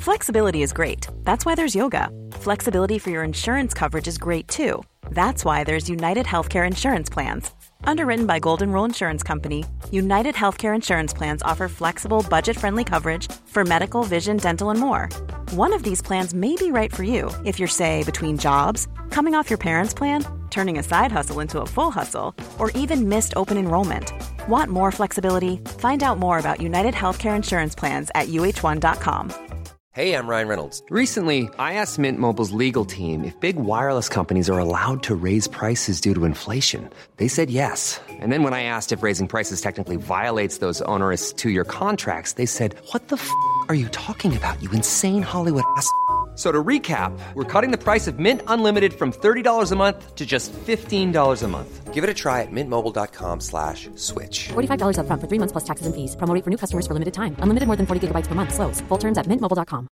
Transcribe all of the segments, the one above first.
Flexibility is great. That's why there's yoga. Flexibility for your insurance coverage is great too. That's why there's United Healthcare Insurance Plans. Underwritten by Golden Rule Insurance Company, United Healthcare Insurance Plans offer flexible, budget-friendly coverage for medical, vision, dental, and more. One of these plans may be right for you if you're, say, between jobs, coming off your parents' plan, turning a side hustle into a full hustle, or even missed open enrollment. Want more flexibility? Find out more about United Healthcare Insurance Plans at uh1.com. Hey, I'm Ryan Reynolds. Recently, I asked Mint Mobile's legal team if big wireless companies are allowed to raise prices due to inflation. They said yes. And then when I asked if raising prices technically violates those onerous two-year contracts, they said, "What the f*** are you talking about, you insane Hollywood ass?" So to recap, we're cutting the price of Mint Unlimited from $30 a month to just $15 a month. Give it a try at mintmobile.com/switch. $45 up front for 3 months plus taxes and fees. Promo rate for new customers for limited time. Unlimited more than 40 gigabytes per month. Slows full terms at mintmobile.com.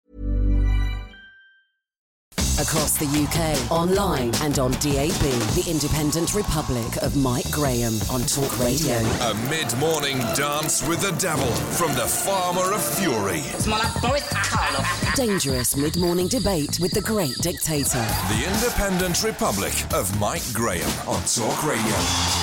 Across the UK, online and on DAB, the Independent Republic of Mike Graham on Talk Radio. A mid-morning dance with the devil from the Farmer of Fury. Dangerous mid-morning debate with the great dictator. The Independent Republic of Mike Graham on Talk Radio.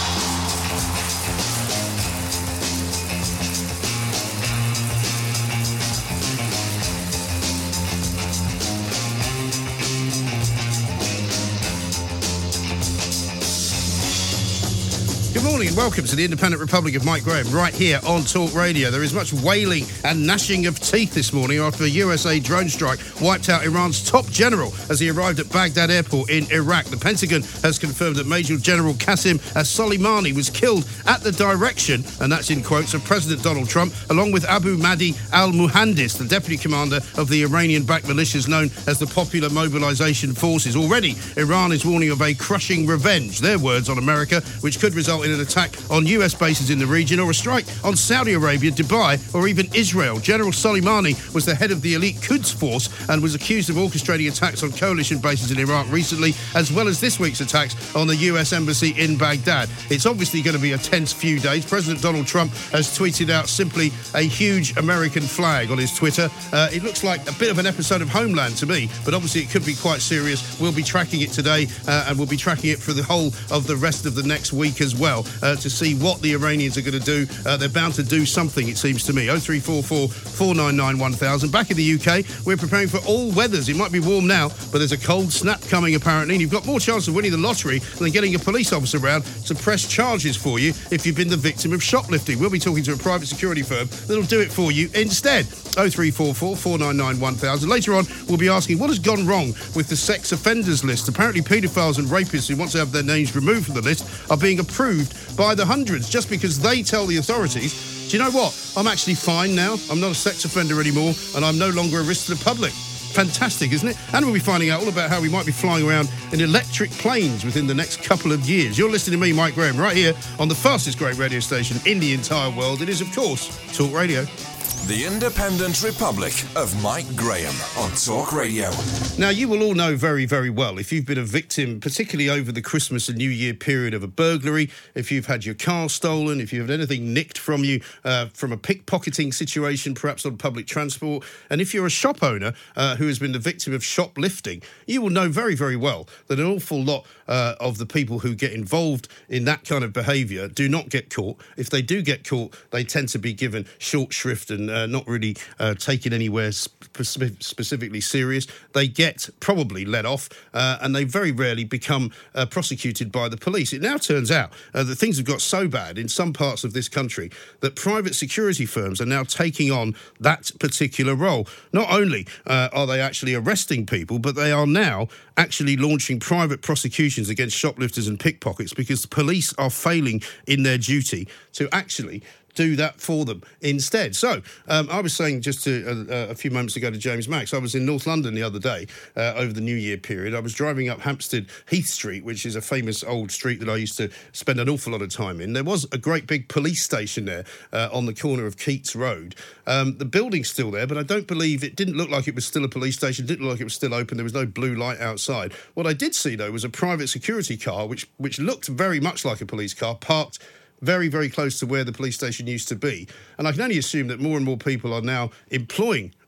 Good morning and welcome to the Independent Republic of Mike Graham, right here on Talk Radio. There is much wailing and gnashing of teeth this morning after a USA drone strike wiped out Iran's top general as he arrived at Baghdad airport in Iraq. The Pentagon has confirmed that Major General Qasem Soleimani was killed at the direction, and that's in quotes, of President Donald Trump, along with Abu Mahdi al-Muhandis, the deputy commander of the Iranian-backed militias known as the Popular Mobilization Forces. Already, Iran is warning of a crushing revenge, their words, on America, which could result in an attack on US bases in the region or a strike on Saudi Arabia, Dubai or even Israel. General Soleimani was the head of the elite Quds force and was accused of orchestrating attacks on coalition bases in Iraq recently, as well as this week's attacks on the US embassy in Baghdad. It's obviously going to be a tense few days. President Donald Trump has tweeted out simply a huge American flag on his Twitter. It looks like a bit of an episode of Homeland to me, but obviously it could be quite serious. We'll be tracking it today and we'll be tracking it for the whole of the rest of the next week as well. To see what the Iranians are going to do. They're bound to do something, it seems to me. 0344 499 1000. Back in the UK, we're preparing for all weathers. It might be warm now, but there's a cold snap coming apparently, and you've got more chance of winning the lottery than getting a police officer around to press charges for you if you've been the victim of shoplifting. We'll be talking to a private security firm that'll do it for you instead. 0344 499 1000. Later on, we'll be asking what has gone wrong with the sex offenders list. Apparently, paedophiles and rapists who want to have their names removed from the list are being approved by the hundreds just because they tell the authorities, do you know what? I'm actually fine now. I'm not a sex offender anymore and I'm no longer a risk to the public. Fantastic, isn't it? And we'll be finding out all about how we might be flying around in electric planes within the next couple of years. You're listening to me, Mike Graham, right here on the fastest growing radio station in the entire world. It is, of course, Talk Radio. The Independent Republic of Mike Graham on Talk Radio. Now, you will all know very, very well if you've been a victim, particularly over the Christmas and New Year period, of a burglary, if you've had your car stolen, if you've had anything nicked from you from a pickpocketing situation, perhaps on public transport, and if you're a shop owner who has been the victim of shoplifting, you will know very, very well that an awful lot of the people who get involved in that kind of behaviour do not get caught. If they do get caught, they tend to be given short shrift and not really taken anywhere specifically serious. They get probably let off and they very rarely become prosecuted by the police. It now turns out that things have got so bad in some parts of this country that private security firms are now taking on that particular role. Not only are they actually arresting people, but they are now actually launching private prosecutions against shoplifters and pickpockets because the police are failing in their duty to actually do that for them instead. So, I was saying just a few moments ago to James Max, I was in North London the other day over the New Year period. I was driving up Hampstead Heath Street, which is a famous old street that I used to spend an awful lot of time in. There was a great big police station there on the corner of Keats Road. The building's still there, but I don't believe it didn't look like it was still a police station, didn't look like it was still open. There was no blue light outside. What I did see, though, was a private security car, which looked very much like a police car, parked very, very close to where the police station used to be. And I can only assume that more and more people are now employing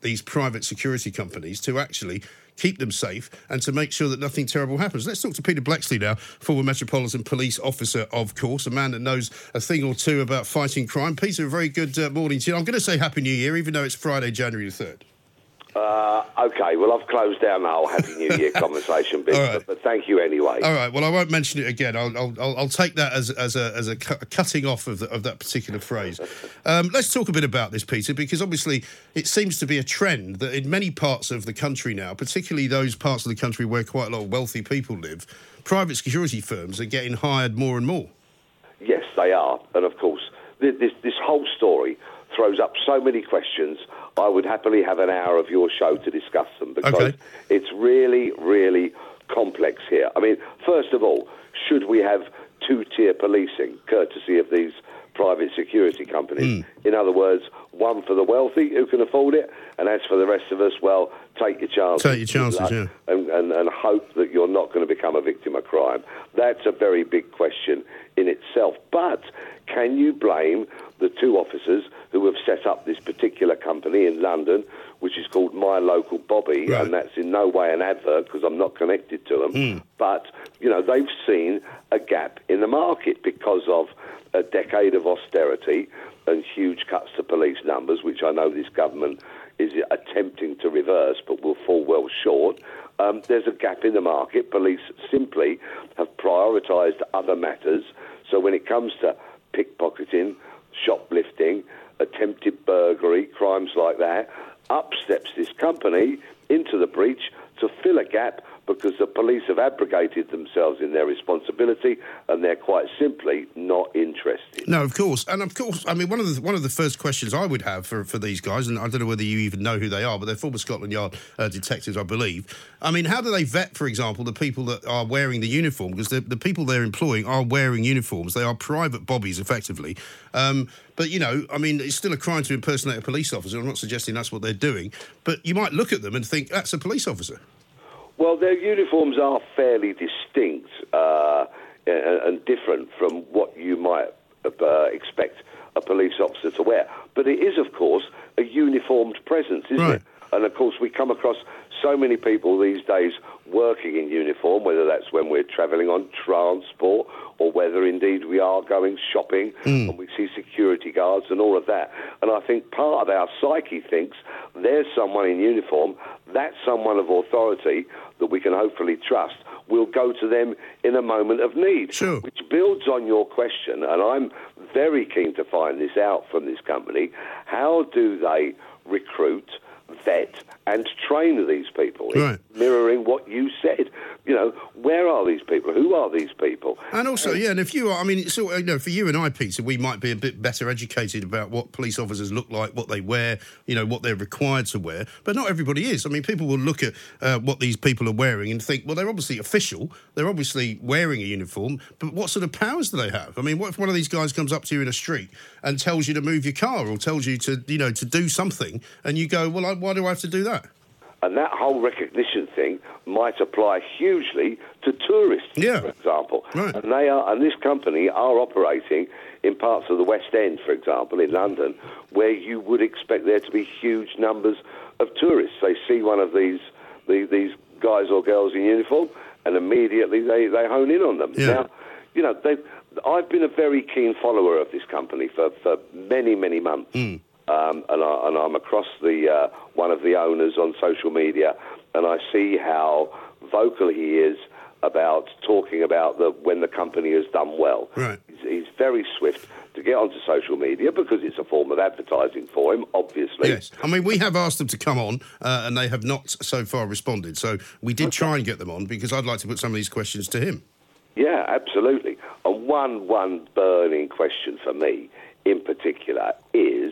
these private security companies to actually keep them safe and to make sure that nothing terrible happens. Let's talk to Peter Blexley now, former Metropolitan Police Officer, of course, a man that knows a thing or two about fighting crime. Peter, a very good morning to you. I'm going to say Happy New Year, even though it's Friday, January the 3rd. OK, well, I've closed down the whole Happy New Year conversation bit, right. but thank you anyway. All right, well, I won't mention it again. I'll take that as a cutting off of that particular phrase. Let's talk a bit about this, Peter, because obviously it seems to be a trend that in many parts of the country now, particularly those parts of the country where quite a lot of wealthy people live, private security firms are getting hired more and more. Yes, they are. And, of course, this whole story throws up so many questions. I would happily have an hour of your show to discuss them because it's really, really complex here. I mean, first of all, should we have two-tier policing, courtesy of these private security companies? In other words, one for the wealthy who can afford it, and as for the rest of us, well, take your chances. Take your chances, yeah. And hope that you're not going to become a victim of crime. That's a very big question in itself. But can you blame the two officers who have set up this particular company in London, which is called My Local Bobby, and that's in no way an advert because I'm not connected to them, but, you know, they've seen a gap in the market because of a decade of austerity and huge cuts to police numbers, which I know this government is attempting to reverse, but will fall well short. There's a gap in the market. Police simply have prioritised other matters. So when it comes to pickpocketing, shoplifting, attempted burglary, crimes like that, up steps this company into the breach to fill a gap because the police have abrogated themselves in their responsibility and they're quite simply not interested. No, of course. And of course, I mean, one of the first questions I would have for these guys, and I don't know whether you even know who they are, but they're former Scotland Yard detectives, I believe. I mean, how do they vet, for example, the people that are wearing the uniform? Because the people they're employing are wearing uniforms. They are private bobbies, effectively. But, you know, I mean, it's still a crime to impersonate a police officer. I'm not suggesting that's what they're doing. But you might look at them and think, that's a police officer. Well, their uniforms are fairly distinct and different from what you might expect a police officer to wear. But it is, of course, a uniformed presence, isn't it? And, of course, we come across so many people these days working in uniform, whether that's when we're travelling on transport or whether, indeed, we are going shopping and we see security guards and all of that. And I think part of our psyche thinks there's someone in uniform, that's someone of authority that we can hopefully trust. We'll go to them in a moment of need. Sure. Which builds on your question, and I'm very keen to find this out from this company. How do they recruit, vet and train these people? Right. Mirroring what you said. You know, where are these people? Who are these people? And also, and if you are, I mean, it's sort of, you know, for you and I, Peter, we might be a bit better educated about what police officers look like, what they wear, you know, what they're required to wear. But not everybody is. I mean, people will look at what these people are wearing and think, well, they're obviously official. They're obviously wearing a uniform. But what sort of powers do they have? I mean, what if one of these guys comes up to you in a street and tells you to move your car or tells you to, you know, to do something and you go, well, why do I have to do that? And that whole recognition thing might apply hugely to tourists, for example. Right. And this company are operating in parts of the West End, for example, in London, where you would expect there to be huge numbers of tourists. They see one of these guys or girls in uniform, and immediately they hone in on them. Yeah. Now, you know, I've been a very keen follower of this company for many, many months. And I'm across the one of the owners on social media, and I see how vocal he is about talking about when the company has done well. Right. He's very swift to get onto social media because it's a form of advertising for him, obviously. Yes. I mean, we have asked them to come on, and they have not so far responded. So we did try and get them on because I'd like to put some of these questions to him. Yeah, absolutely. And one burning question for me in particular is,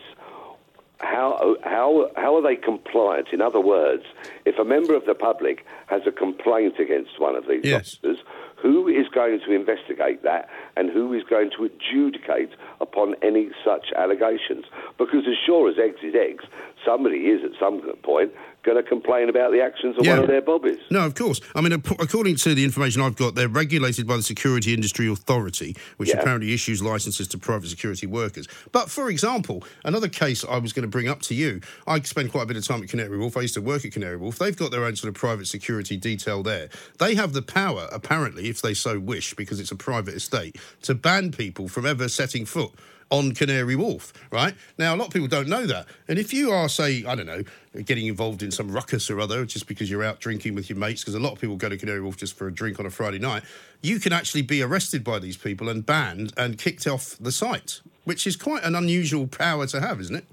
how are they compliant? In other words, if a member of the public has a complaint against one of these officers, who is going to investigate that and who is going to adjudicate upon any such allegations? Because as sure as eggs is eggs, somebody is at some point going to complain about the actions of one of their bobbies. No, of course. I mean, according to the information I've got, they're regulated by the Security Industry Authority, which apparently issues licences to private security workers. But, for example, another case I was going to bring up to you, I spend quite a bit of time at Canary Wharf. I used to work at Canary Wharf. They've got their own sort of private security detail there. They have the power, apparently, if they so wish, because it's a private estate, to ban people from ever setting foot on Canary Wharf, right? Now, a lot of people don't know that. And if you are, say, I don't know, getting involved in some ruckus or other just because you're out drinking with your mates, because a lot of people go to Canary Wharf just for a drink on a Friday night, you can actually be arrested by these people and banned and kicked off the site, which is quite an unusual power to have, isn't it?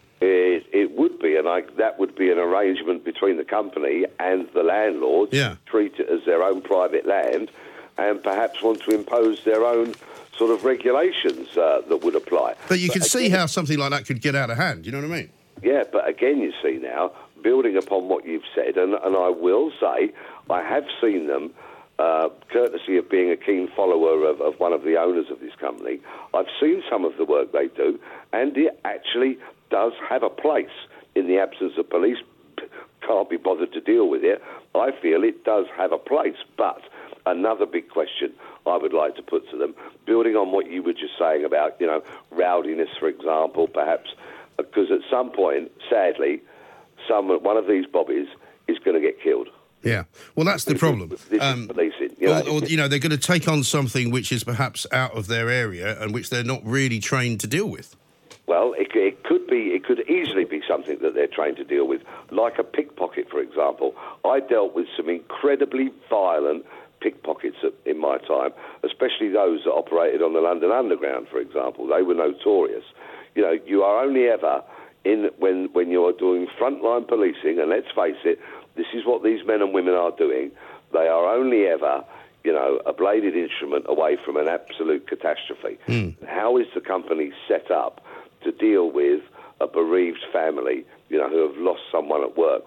It would be, and that would be an arrangement between the company and the landlords. Treat it as their own private land and perhaps want to impose their own sort of regulations that would apply. But you can see how something like that could get out of hand, you know what I mean? Yeah, but again, you see now, building upon what you've said, and I will say, I have seen them, courtesy of being a keen follower of one of the owners of this company, I've seen some of the work they do, and it actually does have a place in the absence of police. Can't be bothered to deal with it. I feel it does have a place, but another big question I would like to put to them, building on what you were just saying about, rowdiness, for example, perhaps, because at some point, sadly, one of these bobbies is going to get killed. Yeah, well, that's the problem. This is policing. They're going to take on something which is perhaps out of their area and which they're not really trained to deal with. Well, it could easily be something that they're trained to deal with, like a pickpocket, for example. I dealt with some incredibly violent pickpockets in my time, especially those that operated on the London Underground, for example. They were notorious. You are only ever in when you are doing frontline policing, and let's face it, this is what these men and women are doing. They are only ever, a bladed instrument away from an absolute catastrophe. How is the company set up to deal with a bereaved family, who have lost someone at work?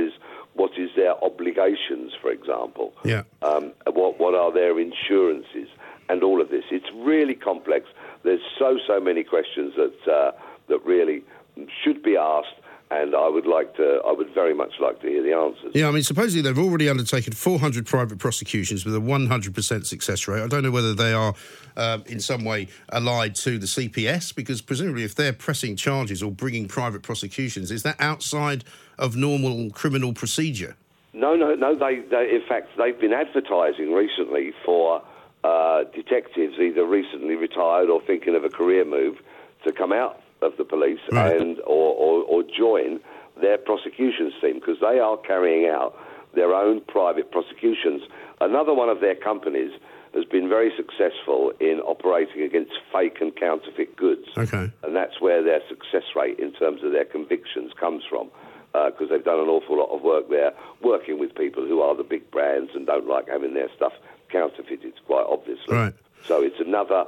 What is their obligations, for example? Yeah. What are their insurances? And all of this. It's really complex. There's so many questions that really should be asked, and I would very much like to hear the answers. Yeah, I mean, supposedly they've already undertaken 400 private prosecutions with a 100% success rate. I don't know whether they are in some way allied to the CPS, because presumably if they're pressing charges or bringing private prosecutions, is that outside of normal criminal procedure? No. They in fact, they've been advertising recently for detectives either recently retired or thinking of a career move to come out of the police and or join their prosecutions team, because they are carrying out their own private prosecutions. Another one of their companies has been very successful in operating against fake and counterfeit goods. Okay. And that's where their success rate in terms of their convictions comes from, because they've done an awful lot of work there, working with people who are the big brands and don't like having their stuff counterfeited, quite obviously. Right. So it's another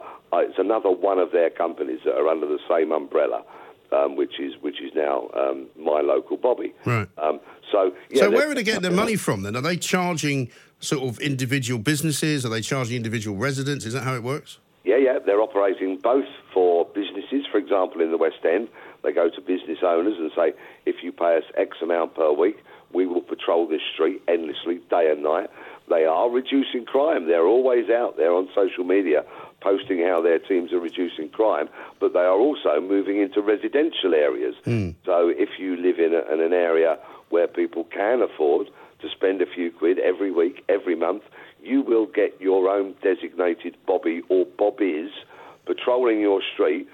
one of their companies that are under the same umbrella, which is now My Local Bobby. Right. So where are they getting their money from then? Are they charging sort of individual businesses? Are they charging individual residents? Is that how it works? Yeah. They're operating both for businesses. For example, in the West End, they go to business owners and say, if you pay us X amount per week, we will patrol this street endlessly, day and night. They are reducing crime. They're always out there on social media posting how their teams are reducing crime, but they are also moving into residential areas. So if you live in an area where people can afford to spend a few quid every week, every month, you will get your own designated Bobby or Bobbies patrolling your street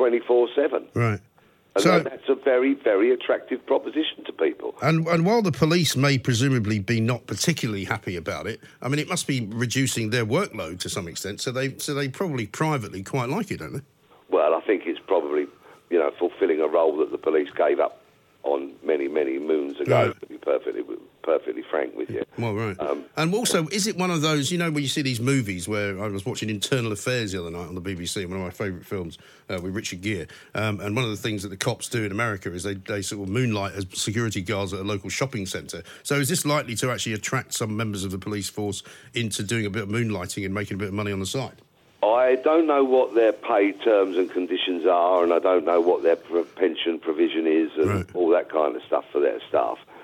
24/7. Right. And that's a very, very attractive proposition to people. And while the police may presumably be not particularly happy about it, I mean, it must be reducing their workload to some extent, so they probably privately quite like it, don't they? Well, I think it's probably, fulfilling a role that the police gave up on many, many moons ago, to be perfectly frank with you. Well, right. And also, is it one of those, where you see these movies where I was watching Internal Affairs the other night on the BBC, one of my favourite films with Richard Gere, and one of the things that the cops do in America is they sort of moonlight as security guards at a local shopping centre. So is this likely to actually attract some members of the police force into doing a bit of moonlighting and making a bit of money on the side? I don't know what their pay terms and conditions are, and I don't know what their pension provision is and all that kind of stuff for their staff. But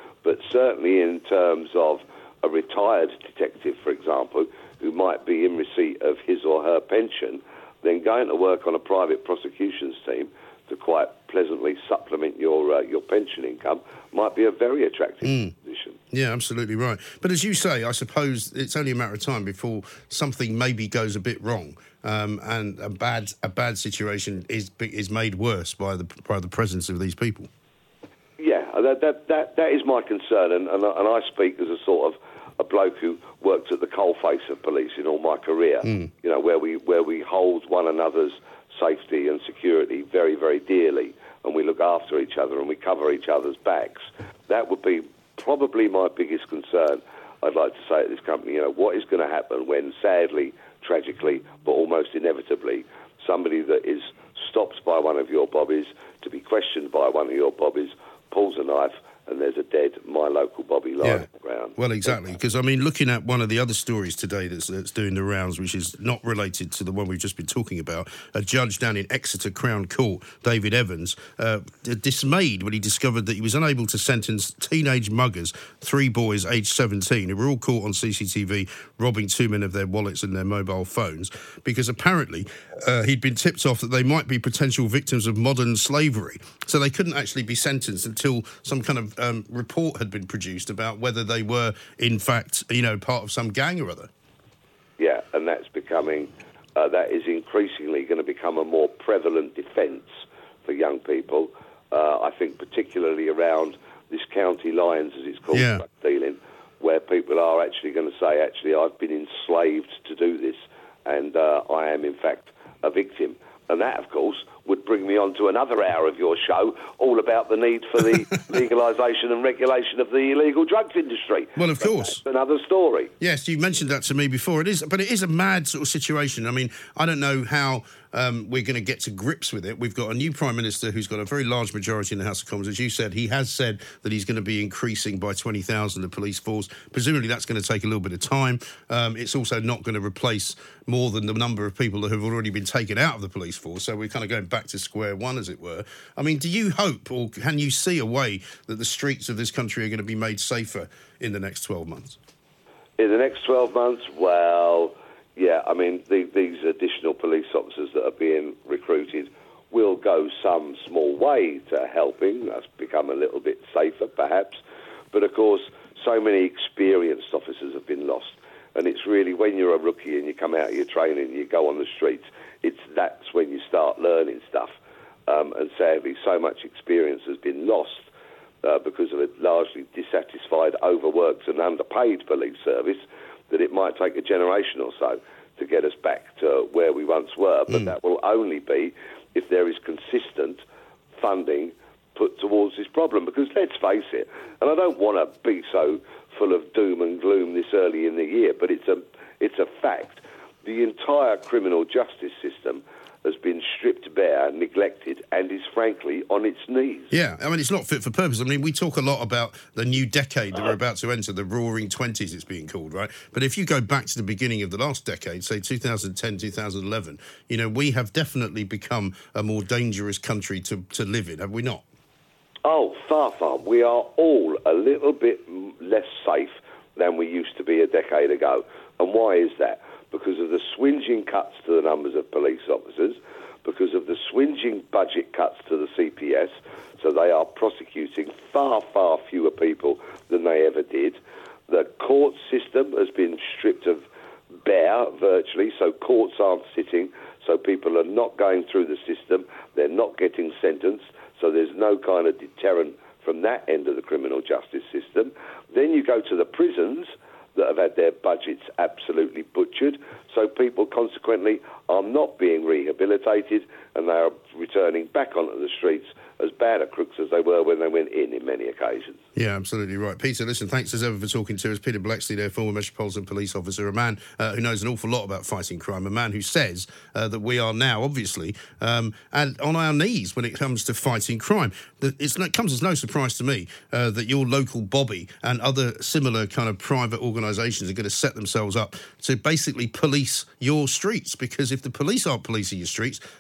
certainly in terms of a retired detective, for example, who might be in receipt of his or her pension, then going to work on a private prosecutions team to quite pleasantly supplement your pension income might be a very attractive position. Yeah, absolutely right. But as you say, I suppose it's only a matter of time before something maybe goes a bit wrong, and a bad situation is made worse by the presence of these people. Yeah, that is my concern, and I speak as a sort of a bloke who worked at the coalface of police in all my career. You know, where we hold one another's safety and security very, very dearly, and we look after each other and we cover each other's backs. That would be probably my biggest concern, I'd like to say, at this company. You know, what is going to happen when, sadly, tragically, but almost inevitably, somebody that is stopped by one of your bobbies to be questioned by one of your bobbies pulls a knife and there's a dead My Local Bobby lying on the ground. Well, exactly, because, I mean, looking at one of the other stories today that's doing the rounds, which is not related to the one we've just been talking about, a judge down in Exeter Crown Court, David Evans, dismayed when he discovered that he was unable to sentence teenage muggers, 3 boys aged 17, who were all caught on CCTV robbing 2 men of their wallets and their mobile phones, because apparently he'd been tipped off that they might be potential victims of modern slavery. So they couldn't actually be sentenced until some kind of report had been produced about whether they were, in fact, you know, part of some gang or other. Yeah, and that's becoming, that is increasingly going to become a more prevalent defence for young people. I think particularly around this county lines, as it's called, drug dealing, where people are actually going to say, actually, I've been enslaved to do this, and I am, in fact, a victim. And that, of course, would bring me on to another hour of your show, all about the need for the legalisation and regulation of the illegal drugs industry. Well, of course. That's another story. Yes, you mentioned that to me before. It is a mad sort of situation. I mean, I don't know how we're going to get to grips with it. We've got a new Prime Minister who's got a very large majority in the House of Commons. As you said, he has said that he's going to be increasing by 20,000 the police force. Presumably that's going to take a little bit of time. It's also not going to replace more than the number of people that have already been taken out of the police force. So we're kind of going back to square one, as it were. I mean, do you hope, or can you see a way that the streets of this country are going to be made safer in the next 12 months? In the next 12 months, well, yeah, I mean, these additional police officers that are being recruited will go some small way to helping us become a little bit safer, perhaps. But, of course, so many experienced officers have been lost. And it's really when you're a rookie and you come out of your training and you go on the streets, that's when you start learning stuff. And sadly, so much experience has been lost because of a largely dissatisfied, overworked and underpaid police service, that it might take a generation or so to get us back to where we once were. But that will only be if there is consistent funding put towards this problem. Because let's face it, and I don't want to be so full of doom and gloom this early in the year, but it's a fact. The entire criminal justice system has been stripped bare, neglected, and is frankly on its knees. Yeah, I mean, it's not fit for purpose. I mean, we talk a lot about the new decade that we're about to enter, the roaring 20s it's being called, right? But if you go back to the beginning of the last decade, say 2010, 2011, you know, we have definitely become a more dangerous country to live in, have we not? Oh, far, far. We are all a little bit less safe than we used to be a decade ago. And why is that? Because of the swinging cuts to the numbers of police officers, because of the swinging budget cuts to the CPS, so they are prosecuting far, far fewer people than they ever did. The court system has been stripped of bare, virtually, so courts aren't sitting, so people are not going through the system, they're not getting sentenced, so there's no kind of deterrent from that end of the criminal justice system. Then you go to the prisons that have had their budgets absolutely butchered, so people consequently are not being rehabilitated and they are returning back onto the streets as bad a crooks as they were when they went in many occasions. Yeah, absolutely right. Peter, listen, thanks as ever for talking to us. Peter Blexley there, former Metropolitan Police Officer, a man who knows an awful lot about fighting crime, a man who says that we are now, obviously, and on our knees when it comes to fighting crime. It comes as no surprise to me that your local Bobby and other similar kind of private organisations are going to set themselves up to basically police your streets, because if the police aren't policing your streets and nobody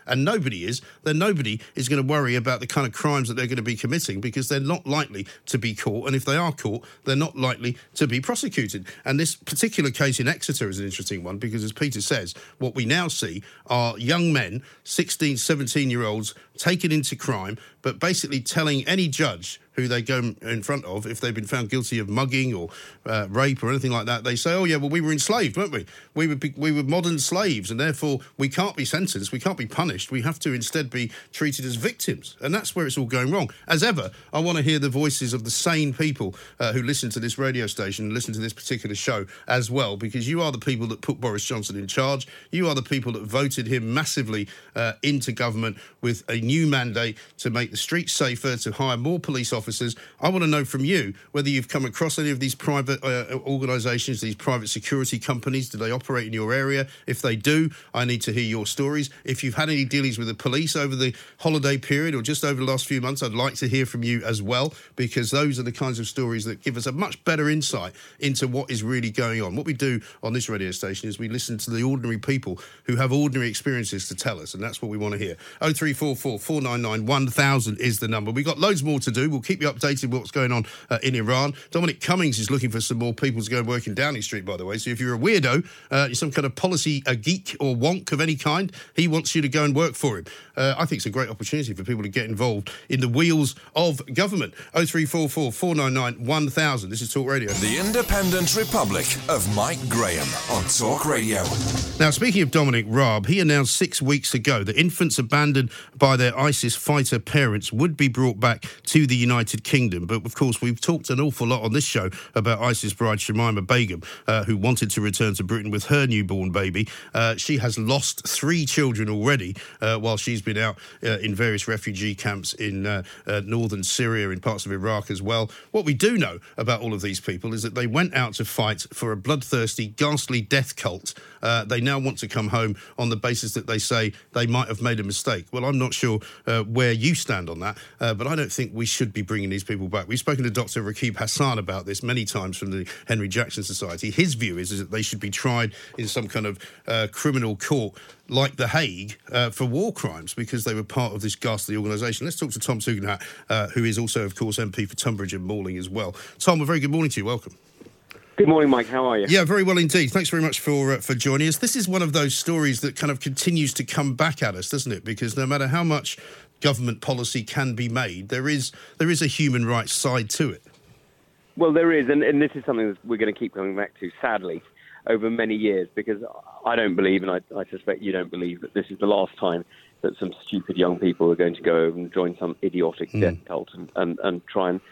nobody is, then nobody is going to worry about the kind of crimes that they're going to be committing, because they're not likely to be caught. And if they are caught, they're not likely to be prosecuted. And this particular case in Exeter is an interesting one, because as Peter says, what we now see are young men, 16, 17-year-olds, taken into crime, but basically telling any judge who they go in front of, if they've been found guilty of mugging or rape or anything like that, they say, oh, yeah, well, we were enslaved, weren't we? We were modern slaves, and therefore we can't be sentenced, we can't be punished, we have to instead be treated as victims. And that's where it's all going wrong. As ever, I want to hear the voices of the sane people who listen to this radio station and listen to this particular show as well, because you are the people that put Boris Johnson in charge. You are the people that voted him massively into government with a new mandate to make the streets safer, to hire more police officers. I want to know from you whether you've come across any of these private organisations, these private security companies. Do they operate in your area? If they do, I need to hear your stories. If you've had any dealings with the police over the holiday period or just over the last few months, I'd like to hear from you as well, because those are the kinds of stories that give us a much better insight into what is really going on. What we do on this radio station is we listen to the ordinary people who have ordinary experiences to tell us, and that's what we want to hear. 0344 499 1000 is the number. We've got loads more to do. We'll keep you updated with what's going on in Iran. Dominic Cummings is looking for some more people to go and work in Downing Street, by the way. So if you're a weirdo, you're some kind of policy geek or wonk of any kind, he wants you to go and work for him. I think it's a great opportunity for people to get involved in the wheels of government. 0344 499 1000. This is Talk Radio. The Independent Republic of Mike Graham on Talk Radio. Now, speaking of Dominic Raab, he announced 6 weeks ago that infants abandoned by their ISIS fighter parents would be brought back to the United Kingdom. But, of course, we've talked an awful lot on this show about ISIS bride Shamima Begum, who wanted to return to Britain with her newborn baby. She has lost 3 children already while she's been out in various refugee camps in northern Syria, in parts of Iraq as well. What we do know about all of these people is that they went out to fight for a bloodthirsty, ghastly death cult. They now want to come home on the basis that they say they might have made a mistake. Well, I'm not sure where you stand on that, but I don't think we should be bringing these people back. We've spoken to Dr. Rakib Hassan about this many times from the Henry Jackson Society. His view is that they should be tried in some kind of criminal court like The Hague for war crimes, because they were part of this ghastly organisation. Let's talk to Tom Tugendhat, who is also, of course, MP for Tunbridge and Malling as well. Tom, a very good morning to you. Welcome. Good morning, Mike. How are you? Yeah, very well indeed. Thanks very much for joining us. This is one of those stories that kind of continues to come back at us, doesn't it? Because no matter how much government policy can be made, there is a human rights side to it. Well, there is, and this is something that we're going to keep coming back to, sadly, over many years, because I don't believe, and I suspect you don't believe, that this is the last time that some stupid young people are going to go over and join some idiotic death cult and try and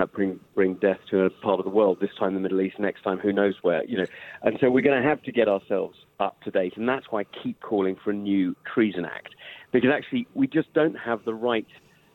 bring death to a part of the world, this time the Middle East, next time who knows where, And so we're going to have to get ourselves up to date, and that's why I keep calling for a new Treason Act, because actually we just don't have the right,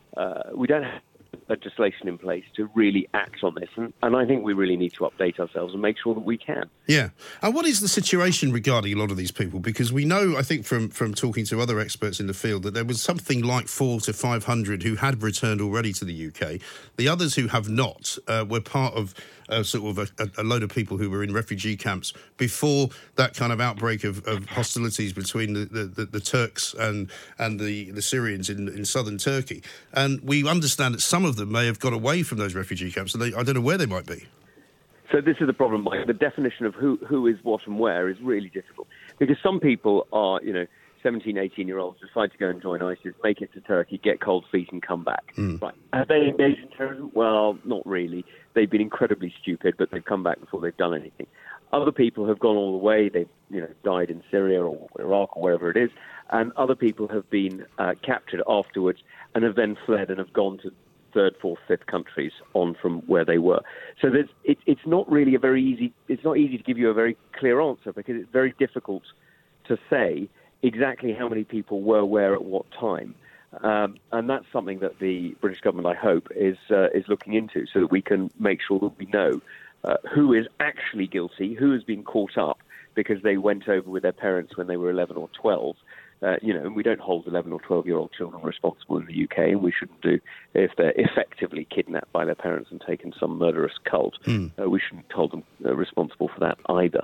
we don't have legislation in place to really act on this, and I think we really need to update ourselves and make sure that we can. Yeah. And what is the situation regarding a lot of these people? Because we know, I think, from talking to other experts in the field, that there was something like 400 to 500 who had returned already to the UK. The others who have not were part of sort of a load of people who were in refugee camps before that kind of outbreak of hostilities between the Turks and the Syrians in southern Turkey. And we understand that some of them may have got away from those refugee camps, and I don't know where they might be. So this is the problem, Mike. The definition of who is what and where is really difficult, because some people are, 17, 18-year-olds decide to go and join ISIS, make it to Turkey, get cold feet and come back. Right. Have they engaged in terrorism? Well, not really. They've been incredibly stupid, but they've come back before they've done anything. Other people have gone all the way. They've, died in Syria or Iraq or wherever it is. And other people have been captured afterwards and have then fled and have gone to third, fourth, fifth countries on from where they were. So it's not really it's not easy to give you a very clear answer, because it's very difficult to say exactly how many people were where at what time. And that's something that the British government, I hope, is looking into, so that we can make sure that we know who is actually guilty, who has been caught up because they went over with their parents when they were 11 or 12. And we don't hold 11 or 12-year-old children responsible in the UK, and we shouldn't do if they're effectively kidnapped by their parents and taken some murderous cult. We shouldn't hold them responsible for that either.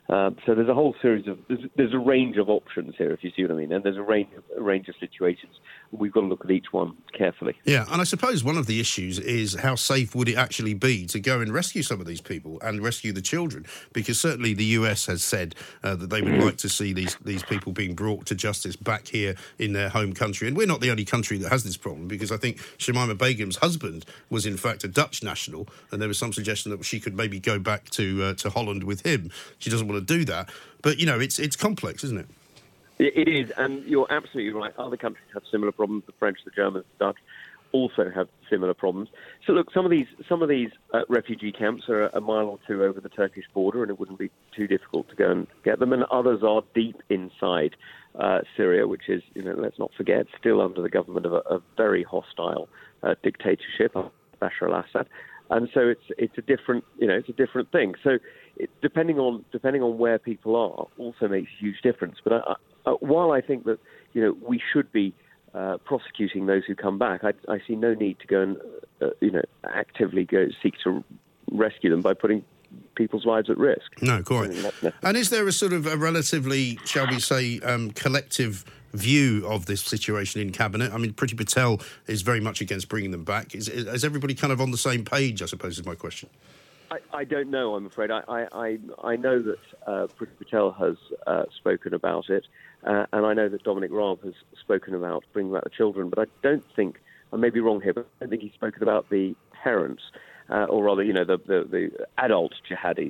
So there's a whole series of there's a range of options here, if you see what I mean, and there's a range of situations. We've got to look at each one carefully. Yeah, and I suppose one of the issues is how safe would it actually be to go and rescue some of these people and rescue the children? Because certainly the US has said that they would like to see these people being brought to justice back here in their home country. And we're not the only country that has this problem, because I think Shamima Begum's husband was in fact a Dutch national, and there was some suggestion that she could maybe go back to Holland with him. She doesn't want to do that. But, it's complex, isn't it? It is, and you're absolutely right. Other countries have similar problems. The French, the Germans, the Dutch also have similar problems. So, look, some of these refugee camps are a mile or two over the Turkish border, and it wouldn't be too difficult to go and get them. And others are deep inside Syria, which is, let's not forget, still under the government of a very hostile dictatorship, Bashar al-Assad. And so it's a different thing. So depending on where people are also makes a huge difference. But while I think that we should be prosecuting those who come back, I see no need to go and actively go seek to rescue them by putting people's lives at risk. No, quite. And is there a sort of a relatively, shall we say, collective view of this situation in Cabinet? I mean, Priti Patel is very much against bringing them back. Is everybody kind of on the same page, I suppose, is my question? I don't know, I'm afraid. I know that Priti Patel has spoken about it, and I know that Dominic Raab has spoken about bringing back the children, but I don't think, I may be wrong here, but I don't think he's spoken about the parents, or rather, the adult jihadis.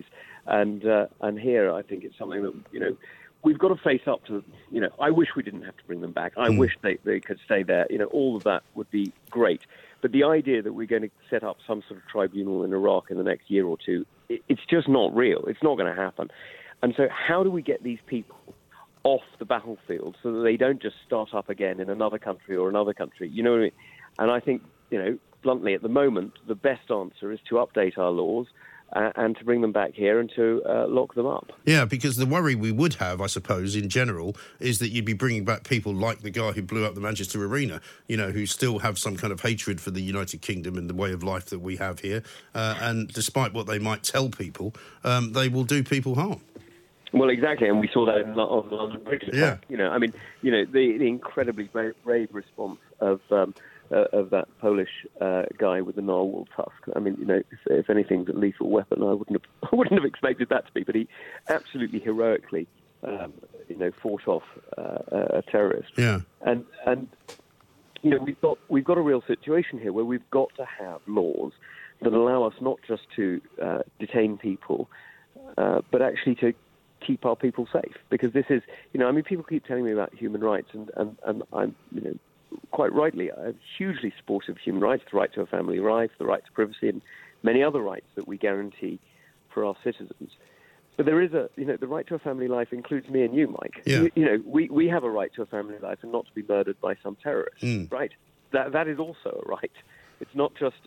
And here I think it's something that, we've got to face up to, I wish we didn't have to bring them back. I wish they could stay there. All of that would be great. But the idea that we're going to set up some sort of tribunal in Iraq in the next year or two, it's just not real. It's not going to happen. And so how do we get these people off the battlefield so that they don't just start up again in another country or another country? You know what I mean? And I think, bluntly, at the moment, the best answer is to update our laws and to bring them back here and to lock them up. Yeah, because the worry we would have, I suppose, in general, is that you'd be bringing back people like the guy who blew up the Manchester Arena, who still have some kind of hatred for the United Kingdom and the way of life that we have here. And despite what they might tell people, they will do people harm. Well, exactly, and we saw that on the London Bridge. Yeah. The incredibly brave response of that Polish guy with the narwhal tusk. I mean, if anything's a lethal weapon, I wouldn't have expected that to be. But he absolutely heroically, fought off a terrorist. Yeah. And we've got a real situation here where we've got to have laws that allow us not just to detain people, but actually to keep our people safe. Because this is, people keep telling me about human rights, and I'm, quite rightly, I'm hugely supportive of human rights, the right to a family life, the right to privacy, and many other rights that we guarantee for our citizens. But there is the right to a family life includes me and you, Mike. Yeah. We have a right to a family life and not to be murdered by some terrorist, right? That is also a right. It's not just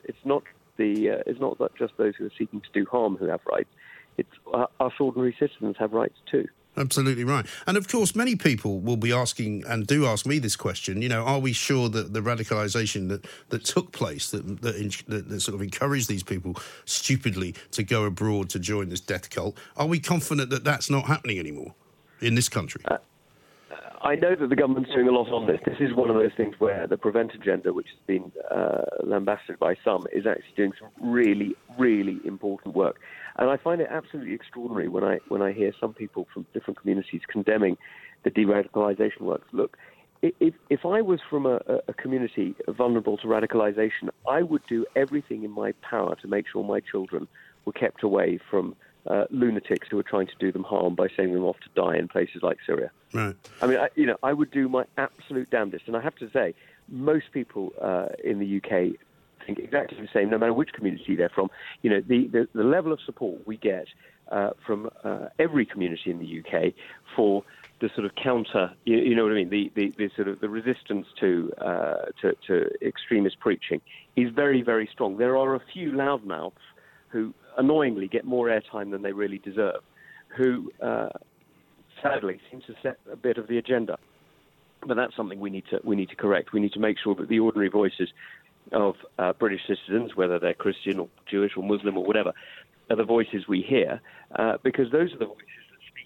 those who are seeking to do harm who have rights. It's us ordinary citizens have rights too. Absolutely right. And of course, many people will be asking, and do ask me this question, are we sure that the radicalisation that took place, that sort of encouraged these people stupidly to go abroad to join this death cult, are we confident that that's not happening anymore in this country? I know that the government's doing a lot on this. This is one of those things where the Prevent agenda, which has been lambasted by some, is actually doing some really, really important work. And I find it absolutely extraordinary when I hear some people from different communities condemning the de-radicalisation work. Look, if I was from a community vulnerable to radicalisation, I would do everything in my power to make sure my children were kept away from lunatics who are trying to do them harm by sending them off to die in places like Syria. Right. I mean, I would do my absolute damnedest. And I have to say, most people in the UK think exactly the same, no matter which community they're from. The level of support we get from every community in the UK for the sort of counter, you know what I mean, the sort of the resistance to extremist preaching is very, very strong. There are a few loudmouths who annoyingly get more airtime than they really deserve, who sadly seem to set a bit of the agenda. But that's something we need to correct. We need to make sure that the ordinary voices of British citizens, whether they're Christian or Jewish or Muslim or whatever, are the voices we hear, because those are the voices that speak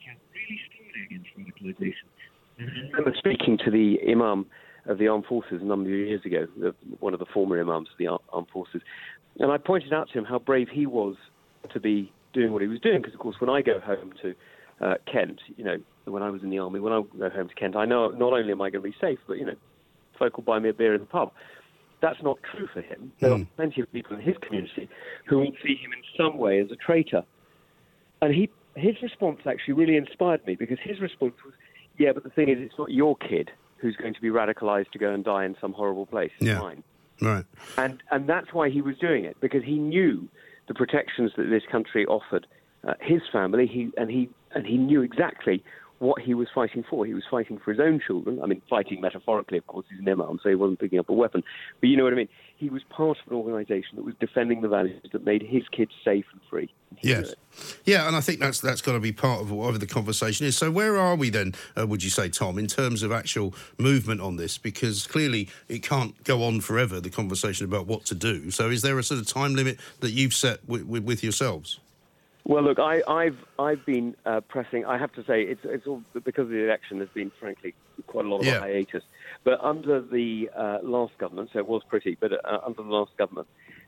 really strongly against radicalisation. I remember speaking to the Imam of the Armed Forces a number of years ago, one of the former Imams of the Armed Forces, and I pointed out to him how brave he was to be doing what he was doing, because, of course, when I go home to Kent, when I was in the army, when I go home to Kent, I know not only am I going to be safe, but, folk will buy me a beer in the pub. That's not true for him. There are plenty of people in his community who will see him in some way as a traitor. And his response actually really inspired me, because his response was, yeah, but the thing is, it's not your kid who's going to be radicalised to go and die in some horrible place. It's mine. Right. And that's why he was doing it, because he knew the protections that this country offered his family. He knew exactly what he was fighting for. He was fighting for his own children. I mean, fighting metaphorically, of course. He's an imam, so he wasn't picking up a weapon. But you know what I mean? He was part of an organisation that was defending the values that made his kids safe and free. Yes. Yeah, and I think that's got to be part of whatever the conversation is. So where are we then, would you say, Tom, in terms of actual movement on this? Because clearly it can't go on forever, the conversation about what to do. So is there a sort of time limit that you've set with yourselves? Well, look, I've been pressing. I have to say, it's all because of the election. There's been, frankly, quite a lot of hiatus. But under the last government, so it was pretty. But under the last government,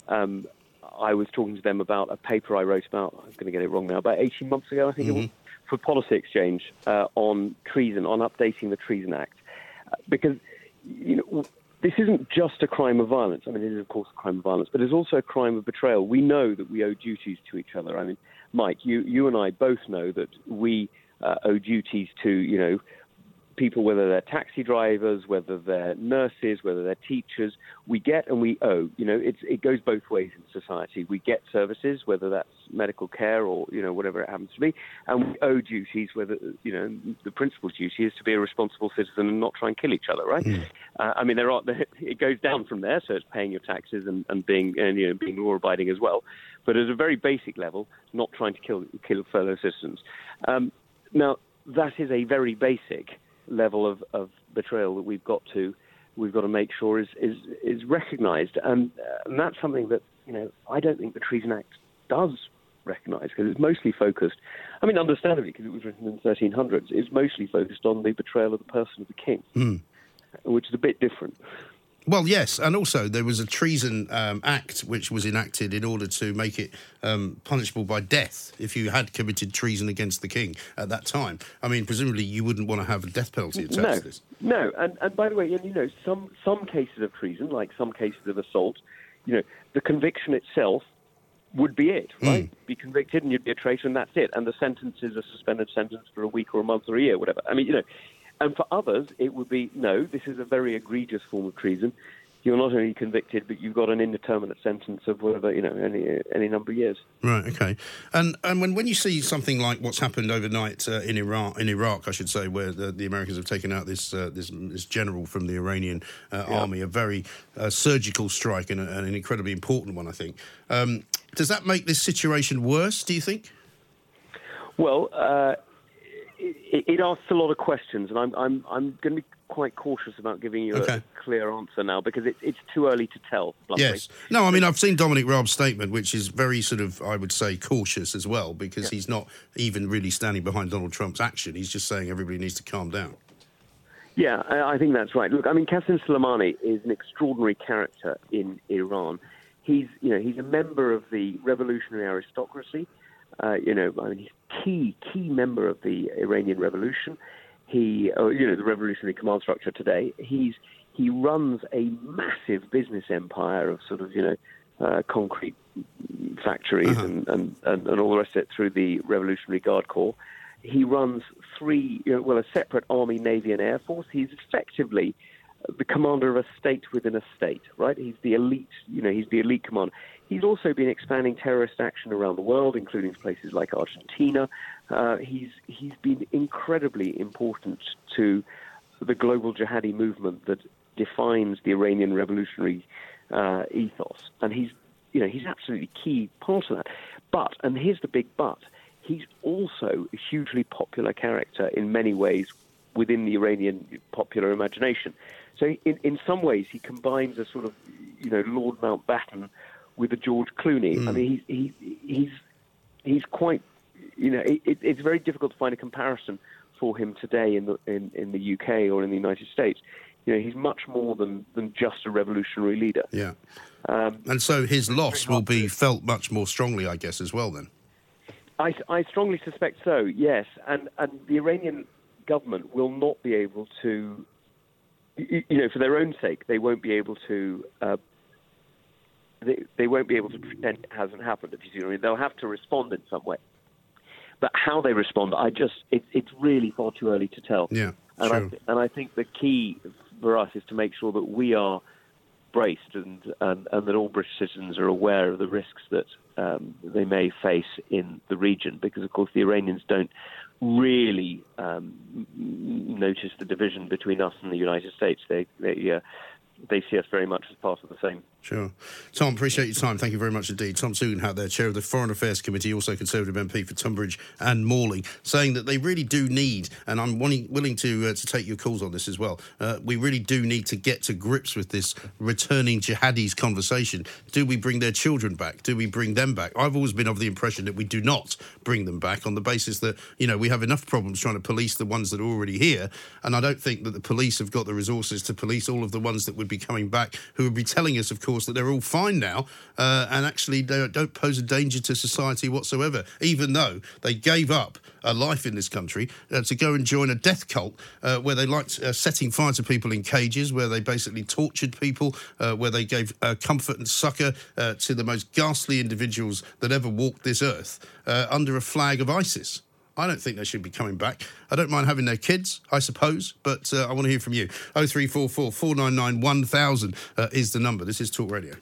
I was talking to them about a paper I wrote about. I'm going to get it wrong now. About 18 months ago, I think it was, for Policy Exchange on treason, on updating the Treason Act, because this isn't just a crime of violence. I mean, it is, of course, a crime of violence, but it's also a crime of betrayal. We know that we owe duties to each other. I mean, Mike, you and I both know that we owe duties to, people, whether they're taxi drivers, whether they're nurses, whether they're teachers. We get and we owe. It goes both ways in society. We get services, whether that's medical care or, whatever it happens to be, and we owe duties, whether, the principal duty is to be a responsible citizen and not try and kill each other, right? I mean, it goes down from there, so it's paying your taxes and being law-abiding as well. But at a very basic level, not trying to kill fellow citizens. Now, that is a very basic level of betrayal that we've got to make sure is recognised, and that's something that I don't think the Treason Act does recognise, because it's mostly focused. I mean, understandably, because it was written in the 1300s, it's mostly focused on the betrayal of the person of the king, which is a bit different. Well, yes, and also there was a Treason Act which was enacted in order to make it punishable by death if you had committed treason against the king at that time. I mean, presumably you wouldn't want to have a death penalty attached to this. No, and by the way, some cases of treason, like some cases of assault, the conviction itself would be it, right? Be convicted and you'd be a traitor and that's it. And the sentence is a suspended sentence for a week or a month or a year, whatever. I mean, and for others, it would be, no, this is a very egregious form of treason. You're not only convicted, but you've got an indeterminate sentence of whatever, any number of years. Right, okay. And when you see something like what's happened overnight in Iraq, I should say, where the Americans have taken out this general from the Iranian army, a very surgical strike and an incredibly important one, I think. Does that make this situation worse, do you think? Well, it asks a lot of questions, and I'm going to be quite cautious about giving you a clear answer now, because it's too early to tell, bluntly. Yes. No, I mean, I've seen Dominic Raab's statement, which is very sort of, I would say, cautious as well, because he's not even really standing behind Donald Trump's action. He's just saying everybody needs to calm down. Yeah, I think that's right. Look, I mean, Qasem Soleimani is an extraordinary character in Iran. He's a member of the revolutionary aristocracy. He's a key member of the Iranian Revolution. The revolutionary command structure today. He runs a massive business empire of sort of, concrete factories and all the rest of it through the Revolutionary Guard Corps. He runs a separate army, navy, and air force. He's effectively the commander of a state within a state, right? He's the elite, he's the elite commander. He's also been expanding terrorist action around the world, including places like Argentina. He's been incredibly important to the global jihadi movement that defines the Iranian revolutionary ethos, and he's absolutely key part of that. But, and here's the big but, he's also a hugely popular character in many ways within the Iranian popular imagination. So in some ways, he combines a sort of, Lord Mountbatten with a George Clooney. I mean, he's quite it's very difficult to find a comparison for him today in the UK or in the United States. He's much more than just a revolutionary leader. Yeah. And so his loss will be felt much more strongly, I guess, as well, then. I strongly suspect so, yes. And the Iranian government will not be able to, for their own sake, they won't be able to they won't be able to pretend it hasn't happened, if you see what I mean. They'll have to respond in some way. But how they respond, it's really far too early to tell. Yeah, and sure. I think the key for us is to make sure that we are braced and that all British citizens are aware of the risks that they may face in the region, because, of course, the Iranians don't really notice the division between us and the United States. They see us very much as part of the same. Sure. Tom, appreciate your time. Thank you very much indeed. Tom Tugendhat there, Chair of the Foreign Affairs Committee, also Conservative MP for Tunbridge and Morley, saying that they really do need, and I'm willing to take your calls on this as well, we really do need to get to grips with this returning jihadis conversation. Do we bring their children back? Do we bring them back? I've always been of the impression that we do not bring them back, on the basis that, we have enough problems trying to police the ones that are already here, and I don't think that the police have got the resources to police all of the ones that would be coming back, who would be telling us, of course, that they're all fine now and actually they don't pose a danger to society whatsoever, even though they gave up a life in this country to go and join a death cult where they liked setting fire to people in cages, where they basically tortured people, where they gave comfort and succour to the most ghastly individuals that ever walked this earth under a flag of ISIS. I don't think they should be coming back. I don't mind having their kids, I suppose, but I want to hear from you. 0344 499 1000 is the number. This is Talk Radio.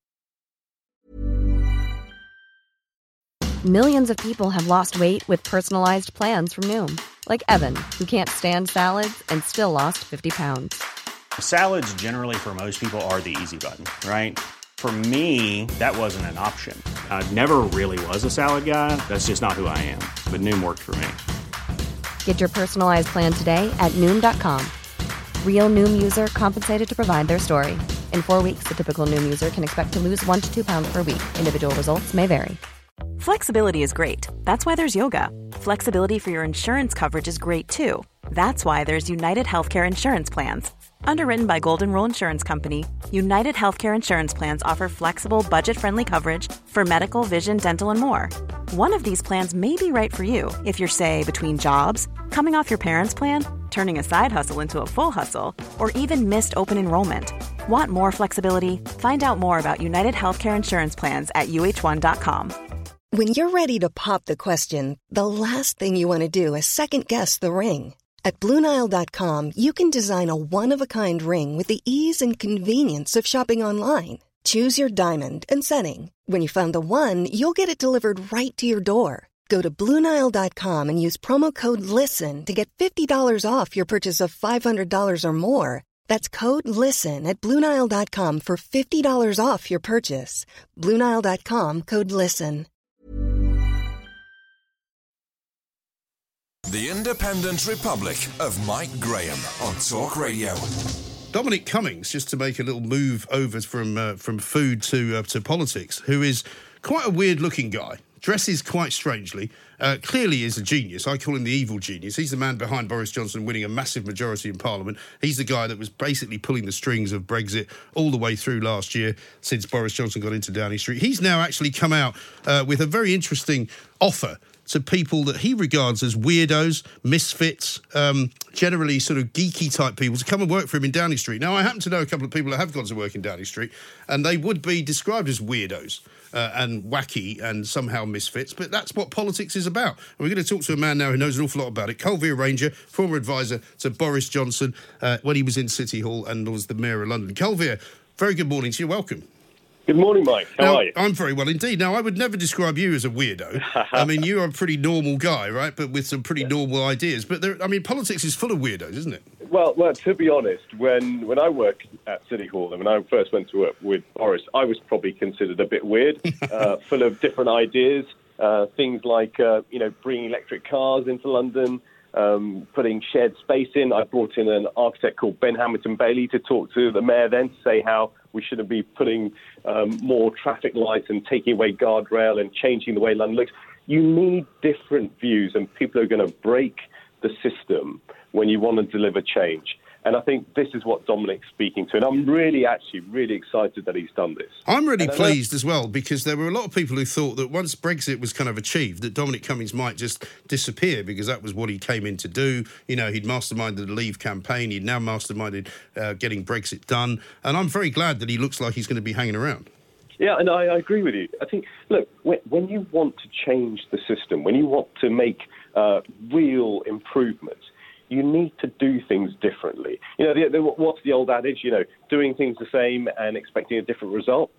Millions of people have lost weight with personalised plans from Noom. Like Evan, who can't stand salads and still lost 50 pounds. Salads generally for most people are the easy button, right? For me, that wasn't an option. I never really was a salad guy. That's just not who I am. But Noom worked for me. Get your personalized plan today at Noom.com. Real Noom user compensated to provide their story. In 4 weeks, the typical Noom user can expect to lose 1 to 2 pounds per week. Individual results may vary. Flexibility is great. That's why there's yoga. Flexibility for your insurance coverage is great too. That's why there's United Healthcare Insurance Plans. Underwritten by Golden Rule Insurance Company, United Healthcare Insurance Plans offer flexible, budget-friendly coverage for medical, vision, dental, and more. One of these plans may be right for you if you're, say, between jobs, coming off your parents' plan, turning a side hustle into a full hustle, or even missed open enrollment. Want more flexibility? Find out more about United Healthcare Insurance Plans at uh1.com. When you're ready to pop the question, the last thing you want to do is second-guess the ring. At BlueNile.com, you can design a one-of-a-kind ring with the ease and convenience of shopping online. Choose your diamond and setting. When you find the one, you'll get it delivered right to your door. Go to BlueNile.com and use promo code LISTEN to get $50 off your purchase of $500 or more. That's code LISTEN at BlueNile.com for $50 off your purchase. BlueNile.com, code LISTEN. The Independent Republic of Mike Graham on Talk Radio. Dominic Cummings, just to make a little move over from food to politics, who is quite a weird-looking guy, dresses quite strangely, clearly is a genius. I call him the evil genius. He's the man behind Boris Johnson winning a massive majority in Parliament. He's the guy that was basically pulling the strings of Brexit all the way through last year since Boris Johnson got into Downing Street. He's now actually come out with a very interesting offer to people that he regards as weirdos, misfits, generally sort of geeky type people to come and work for him in Downing Street. Now, I happen to know a couple of people that have gone to work in Downing Street, and they would be described as weirdos and wacky and somehow misfits, but that's what politics is about. And we're going to talk to a man now who knows an awful lot about it. Colville Ranger, former advisor to Boris Johnson when he was in City Hall and was the Mayor of London. Colville, very good morning to you. Welcome. Good morning, Mike. How are you? I'm very well indeed. Now, I would never describe you as a weirdo. I mean, you're a pretty normal guy, right? But with some pretty normal ideas. But, politics is full of weirdos, isn't it? Well, to be honest, when I worked at City Hall and when I first went to work with Boris, I was probably considered a bit weird, full of different ideas, things like, bringing electric cars into London, putting shared space in. I brought in an architect called Ben Hamilton Bailey to talk to the mayor then to say how We shouldn't be putting more traffic lights and taking away guardrail and changing the way London looks. You need different views, and people are going to break the system when you want to deliver change. And I think this is what Dominic's speaking to. And I'm really excited that he's done this. I'm really pleased as well, because there were a lot of people who thought that once Brexit was kind of achieved, that Dominic Cummings might just disappear, because that was what he came in to do. You know, he'd masterminded the Leave campaign. He'd now masterminded getting Brexit done. And I'm very glad that he looks like he's going to be hanging around. Yeah, and I agree with you. I think, look, when you want to change the system, when you want to make real improvements, you need to do things differently. You know, what's the old adage? You know, doing things the same and expecting a different result.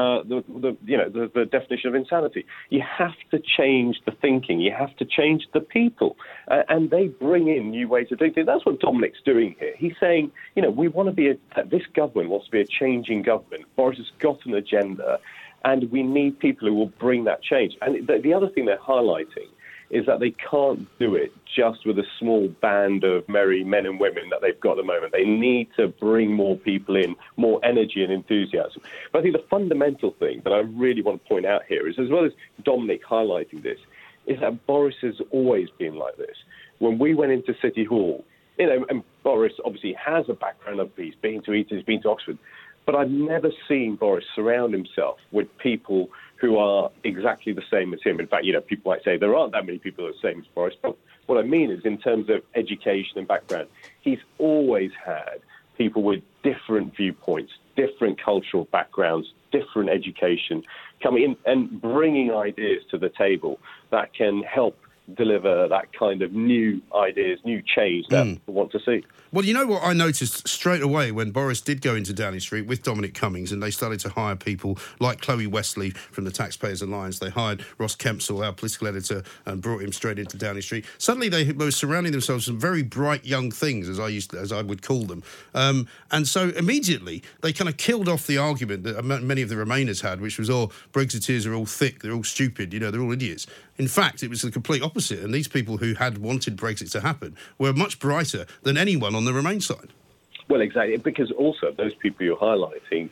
The definition of insanity. You have to change the thinking. You have to change the people, and they bring in new ways of doing things. That's what Dominic's doing here. He's saying, you know, we want to be this government wants to be a changing government. Boris has got an agenda, and we need people who will bring that change. And the other thing they're highlighting is that they can't do it just with a small band of merry men and women that they've got at the moment. They need to bring more people in, more energy and enthusiasm. But I think the fundamental thing that I really want to point out here is, as well as Dominic highlighting this, is that Boris has always been like this. When we went into City Hall, you know, and Boris obviously has a background of peace, been to Eton, he's been to Oxford, but I've never seen Boris surround himself with people who are exactly the same as him. In fact, you know, people might say there aren't that many people who are the same as Boris. But what I mean is, in terms of education and background, he's always had people with different viewpoints, different cultural backgrounds, different education, coming in and bringing ideas to the table that can help deliver that kind of new ideas, new change that we want to see. Well, you know what I noticed straight away when Boris did go into Downing Street with Dominic Cummings, and they started to hire people like Chloe Wesley from the Taxpayers Alliance. They hired Ross Kempsell, our political editor, and brought him straight into Downing Street. Suddenly they were surrounding themselves with some very bright young things, as I would call them. And so immediately they kind of killed off the argument that many of the Remainers had, which was, Brexiteers are all thick, they're all stupid, you know, they're all idiots. In fact, it was the complete opposite, and these people who had wanted Brexit to happen were much brighter than anyone on the Remain side. Well, exactly, because also those people you're highlighting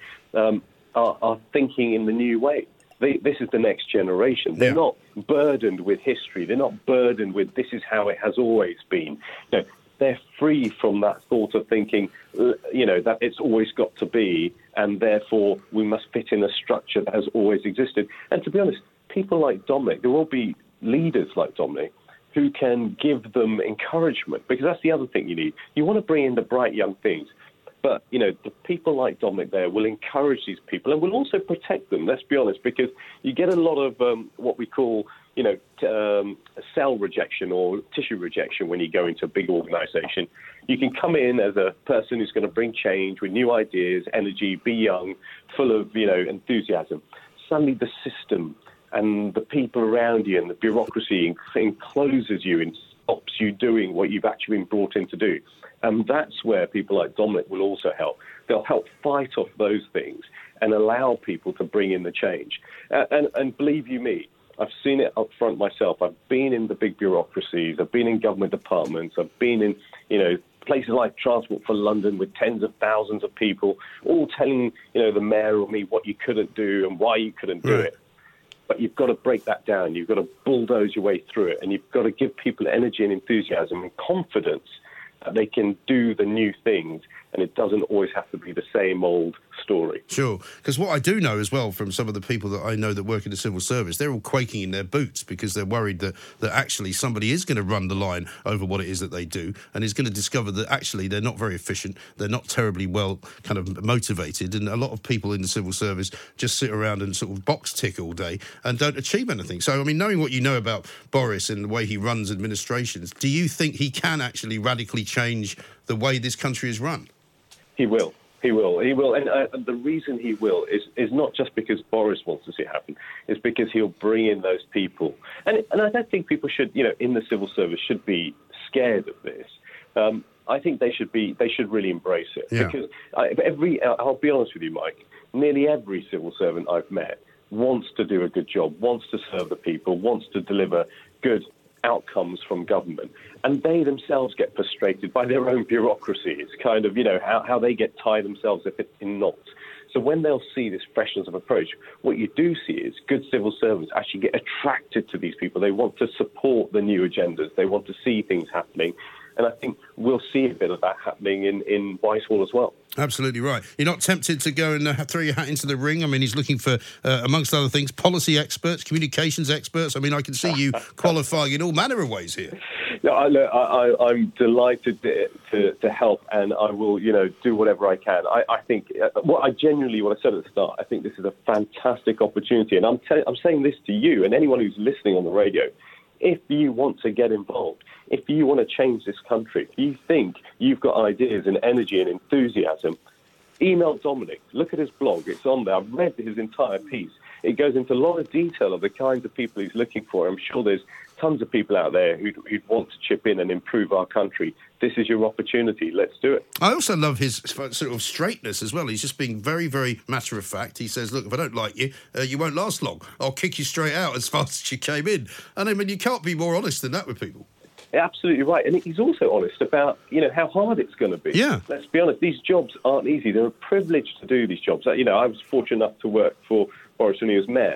are thinking in the new way. This is the next generation. They're not burdened with history. They're not burdened with this is how it has always been. You know, they're free from that thought of thinking, you know, that it's always got to be, and therefore we must fit in a structure that has always existed. And to be honest, people like Dominic, there will be leaders like Dominic who can give them encouragement, because that's the other thing you need. You want to bring in the bright young things, but, you know, the people like Dominic there will encourage these people and will also protect them, let's be honest, because you get a lot of what we call, you know, cell rejection or tissue rejection when you go into a big organisation. You can come in as a person who's going to bring change with new ideas, energy, be young, full of, you know, enthusiasm. Suddenly the system and the people around you and the bureaucracy encloses you and stops you doing what you've actually been brought in to do. And that's where people like Dominic will also help. They'll help fight off those things and allow people to bring in the change. And believe you me, I've seen it up front myself. I've been in the big bureaucracies. I've been in government departments. I've been in, you know, places like Transport for London with tens of thousands of people all telling, you know, the mayor or me what you couldn't do and why you couldn't do it. But you've got to break that down. You've got to bulldoze your way through it. And you've got to give people energy and enthusiasm and confidence that they can do the new things. And it doesn't always have to be the same old story. Sure, because what I do know as well from some of the people that I know that work in the civil service, they're all quaking in their boots because they're worried that actually somebody is going to run the line over what it is that they do and is going to discover that actually they're not very efficient, they're not terribly well kind of motivated, and a lot of people in the civil service just sit around and sort of box tick all day and don't achieve anything. So, I mean, knowing what you know about Boris and the way he runs administrations, do you think he can actually radically change the way this country is run? He will. He will. And the reason he will is not just because Boris wants to see it happen. It's because he'll bring in those people. And I don't think people should, you know, in the civil service should be scared of this. I think they should really embrace it. Yeah. Because I'll be honest with you, Mike, nearly every civil servant I've met wants to do a good job, wants to serve the people, wants to deliver good outcomes from government, and they themselves get frustrated by their own bureaucracy. It's kind of, you know, how they get tied themselves in knots. So when they'll see this freshness of approach, what you do see is good civil servants actually get attracted to these people. They want to support the new agendas. They want to see things happening. And I think we'll see a bit of that happening in Whitehall as well. Absolutely right. You're not tempted to go and throw your hat into the ring? I mean, he's looking for, amongst other things, policy experts, communications experts. I mean, I can see you qualifying in all manner of ways here. No, I'm delighted to help, and I will, do whatever I can. I think what I said at the start, I think this is a fantastic opportunity, and I'm saying this to you and anyone who's listening on the radio. If you want to get involved, if you want to change this country, if you think you've got ideas and energy and enthusiasm, email Dominic. Look at his blog. It's on there. I've read his entire piece. It goes into a lot of detail of the kinds of people he's looking for. I'm sure there's tons of people out there who'd want to chip in and improve our country. This is your opportunity. Let's do it. I also love his sort of straightness as well. He's just being very, very matter of fact. He says, look, if I don't like you, you won't last long. I'll kick you straight out as fast as you came in. And I mean, you can't be more honest than that with people. Absolutely right. And he's also honest about, how hard it's going to be. Yeah. Let's be honest, these jobs aren't easy. They're a privilege to do these jobs. I was fortunate enough to work for Boris when he was mayor.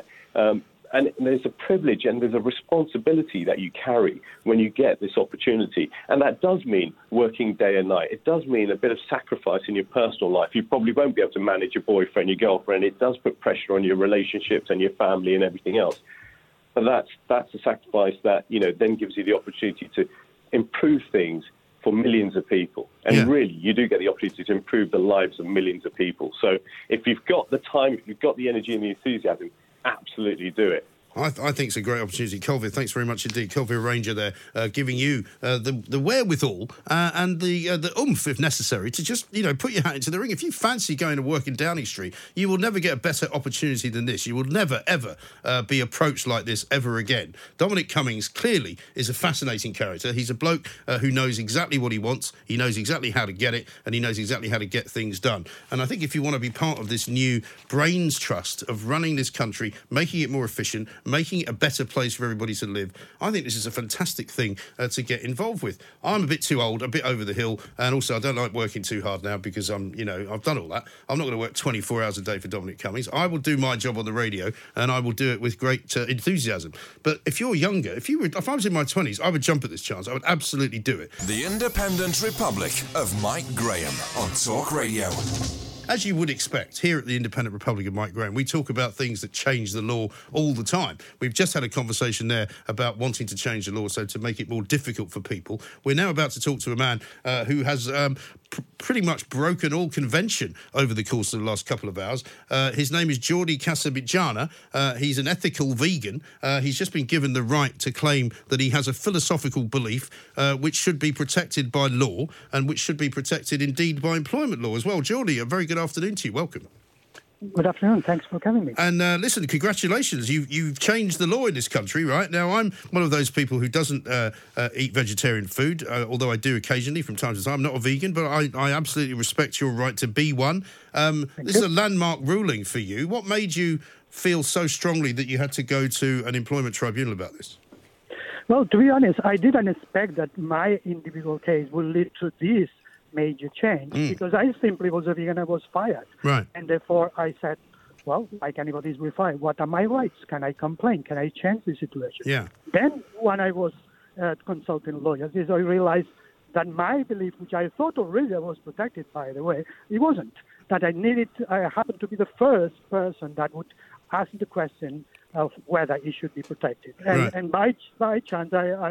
And there's a privilege and there's a responsibility that you carry when you get this opportunity. And that does mean working day and night. It does mean a bit of sacrifice in your personal life. You probably won't be able to manage your boyfriend, your girlfriend. It does put pressure on your relationships and your family and everything else. But that's a sacrifice that, then gives you the opportunity to improve things for millions of people. And really, you do get the opportunity to improve the lives of millions of people. So if you've got the time, if you've got the energy and the enthusiasm, absolutely do it. I think it's a great opportunity. Kelvin, thanks very much indeed. Kelvin Ranger there, giving you the wherewithal and the oomph, if necessary, to just, put your hat into the ring. If you fancy going to work in Downing Street, you will never get a better opportunity than this. You will never, ever be approached like this ever again. Dominic Cummings clearly is a fascinating character. He's a bloke who knows exactly what he wants. He knows exactly how to get it, and he knows exactly how to get things done. And I think if you want to be part of this new brains trust of running this country, making it more efficient, making it a better place for everybody to live, I think this is a fantastic thing to get involved with. I'm a bit too old, a bit over the hill, and also I don't like working too hard now because I've done all that. I'm not going to work 24 hours a day for Dominic Cummings. I will do my job on the radio, and I will do it with great enthusiasm. But if you're younger, if I was in my 20s, I would jump at this chance. I would absolutely do it. The Independent Republic of Mike Graham on Talk Radio. As you would expect, here at the Independent Republic of Mike Graham, we talk about things that change the law all the time. We've just had a conversation there about wanting to change the law, so to make it more difficult for people. We're now about to talk to a man who has pretty much broken all convention over the course of the last couple of hours. His name is Jordi Casabitjana. He's an ethical vegan. He's just been given the right to claim that he has a philosophical belief which should be protected by law and which should be protected indeed by employment law as well. Jordi, a very good afternoon to you. Welcome. Good afternoon. Thanks for having me. And listen, congratulations. You've changed the law in this country, right? Now, I'm one of those people who doesn't eat vegetarian food, although I do occasionally from time to time. I'm not a vegan, but I absolutely respect your right to be one. This is a landmark ruling for you. What made you feel so strongly that you had to go to an employment tribunal about this? Well, to be honest, I didn't expect that my individual case would lead to this major change because I simply was a vegan and was fired. Right. And therefore I said, well, like anybody is fired, what are my rights? Can I complain? Can I change the situation? Yeah. Then when I was consulting lawyers, I realized that my belief, which I thought already was protected, by the way, it wasn't. That I happened to be the first person that would ask the question of whether it should be protected. And, and by chance,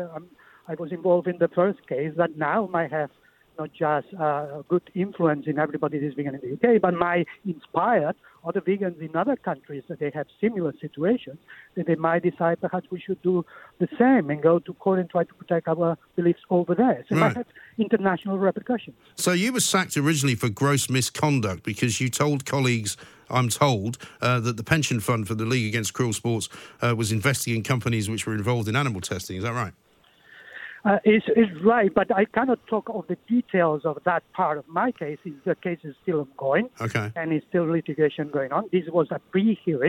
I was involved in the first case that now might have not just good influence in everybody that is vegan in the UK, but might inspire other vegans in other countries that they have similar situations, that they might decide perhaps we should do the same and go to court and try to protect our beliefs over there. So it might have international repercussions. So you were sacked originally for gross misconduct because you told colleagues, I'm told, that the pension fund for the League Against Cruel Sports was investing in companies which were involved in animal testing. Is that right? It's right, but I cannot talk of the details of that part of my case. The case is still ongoing, and it's still litigation going on. This was a pre-hearing